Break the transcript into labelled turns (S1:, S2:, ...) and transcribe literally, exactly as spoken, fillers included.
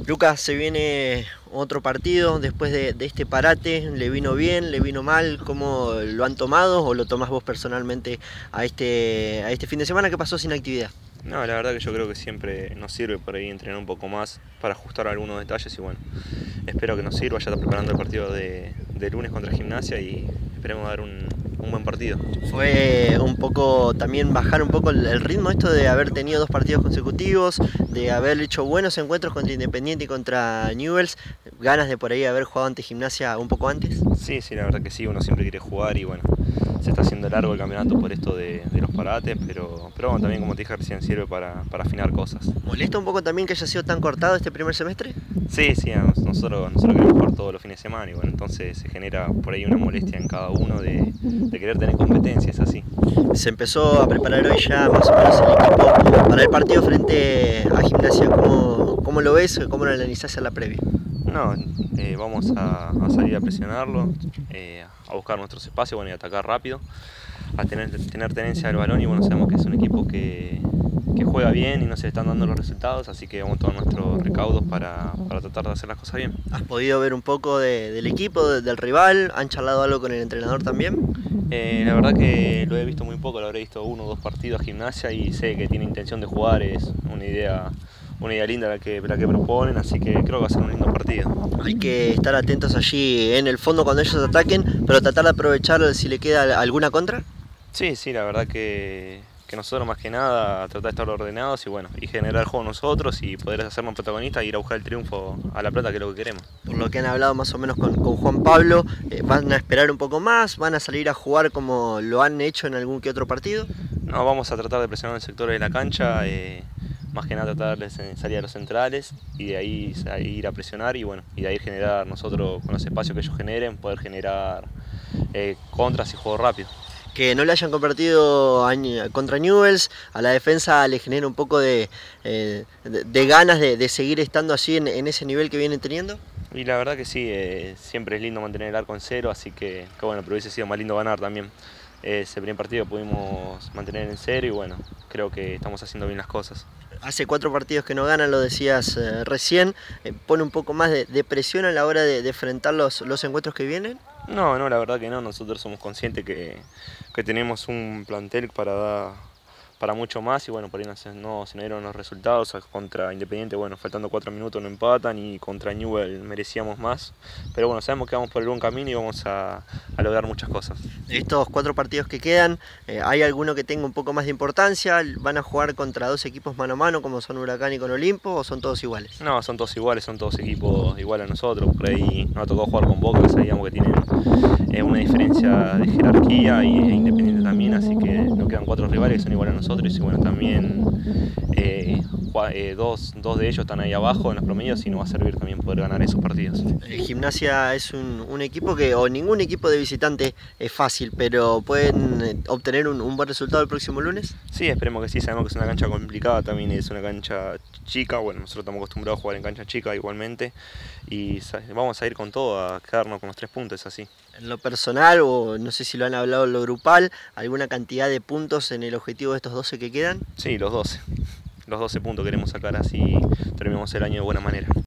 S1: Lucas, se viene otro partido después de, de este parate. ¿Le vino bien? ¿Le vino mal? ¿Cómo lo han tomado o lo tomás vos personalmente a este, a este fin de semana que pasó sin actividad?
S2: No, la verdad que yo creo que siempre nos sirve por ahí entrenar un poco más para ajustar algunos detalles y bueno, espero que nos sirva. Ya está preparando el partido de, de lunes contra Gimnasia y esperemos dar un, un buen partido.
S1: Fue un poco también bajar un poco el, el ritmo esto de haber tenido dos partidos consecutivos, de haber hecho buenos encuentros contra Independiente y contra Newell's, ganas de por ahí haber jugado ante Gimnasia un poco antes.
S2: Sí, sí, la verdad que sí, uno siempre quiere jugar y bueno, se está haciendo largo el campeonato por esto de, de los parates, pero, pero bueno, también como te dije recién sirve para, para afinar cosas.
S1: ¿Molesta un poco también que haya sido tan cortado este primer semestre?
S2: Sí, sí, nosotros, nosotros queremos jugar todos los fines de semana y bueno, entonces se genera por ahí una molestia en cada uno de, de querer tener competencia, es así.
S1: Se empezó a preparar hoy ya más o menos el equipo para el partido frente a Gimnasia. ¿Cómo, cómo lo ves? ¿Cómo lo analizás en la previa?
S2: No, eh, vamos a, a salir a presionarlo, eh, a buscar nuestros espacios, bueno, y atacar rápido, a tener, tener tenencia del balón y bueno, sabemos que es un equipo que, que juega bien y no se le están dando los resultados, así que vamos a tomar nuestros recaudos para, para tratar de hacer las cosas bien.
S1: ¿Has podido ver un poco de, del equipo, de, del rival? ¿Han charlado algo con el entrenador también?
S2: Eh, la verdad que lo he visto muy poco, lo habré visto uno o dos partidos a Gimnasia y sé que tiene intención de jugar, es una idea, una idea linda la que, la que proponen, así que creo que va a ser un lindo partido.
S1: Hay que estar atentos allí en el fondo cuando ellos ataquen, pero tratar de aprovechar si le queda alguna contra.
S2: Sí, sí, la verdad que, que nosotros más que nada tratar de estar ordenados y bueno, y generar juego nosotros y poder hacernos protagonistas e ir a buscar el triunfo a La Plata, que es lo que queremos.
S1: Por lo que han hablado más o menos con, con Juan Pablo, eh, ¿van a esperar un poco más? ¿Van a salir a jugar como lo han hecho en algún que otro partido?
S2: No, vamos a tratar de presionar el sector de la cancha, eh, más que nada tratar de salir a los centrales y de ahí ir a presionar y bueno, y de ahí generar nosotros con los espacios que ellos generen, poder generar eh, contras y juego rápido.
S1: Que no le hayan convertido a, contra Newell's, a la defensa le genera un poco de, eh, de, de ganas de, de seguir estando así en, en ese nivel que vienen teniendo.
S2: Y la verdad que sí, eh, siempre es lindo mantener el arco en cero, así que, que bueno, pero hubiese sido más lindo ganar también. Ese primer partido pudimos mantener en cero y bueno, creo que estamos haciendo bien las cosas.
S1: Hace cuatro partidos que no ganan, lo decías eh, recién, eh, ¿pone un poco más de, de presión a la hora de, de enfrentar los, los encuentros que vienen?
S2: No, no, la verdad que no, nosotros somos conscientes que, que tenemos un plantel para dar para mucho más y bueno, por ahí no se, no se nos dieron los resultados. Contra Independiente, bueno, faltando cuatro minutos no empatan y contra Newell's merecíamos más, pero bueno, sabemos que vamos por el buen camino y vamos a, a lograr muchas cosas.
S1: Estos cuatro partidos que quedan, eh, ¿hay alguno que tenga un poco más de importancia? ¿Van a jugar contra dos equipos mano a mano como son Huracán y con Olimpo o son todos iguales?
S2: No, son todos iguales, son todos equipos iguales a nosotros, por ahí nos ha tocado jugar con Boca, que sabíamos que tienen eh, una diferencia de jerarquía y e Independiente también, así que nos quedan cuatro rivales que son iguales a nosotros y bueno, también eh, eh, dos, dos de ellos están ahí abajo en los promedios y nos va a servir también poder ganar esos partidos.
S1: El Gimnasia es un, un equipo que, o ningún equipo de visitante es fácil, pero ¿pueden obtener un, un buen resultado el próximo lunes?
S2: Sí, esperemos que sí, sabemos que es una cancha complicada, también es una cancha chica, bueno, nosotros estamos acostumbrados a jugar en cancha chica igualmente y vamos a ir con todo a quedarnos con los tres puntos, es así.
S1: En lo personal, o no sé si lo han hablado en lo grupal, ¿alguna cantidad de puntos en el objetivo de estos doce que quedan?
S2: Sí, los doce. Los doce puntos queremos sacar, así terminamos el año de buena manera.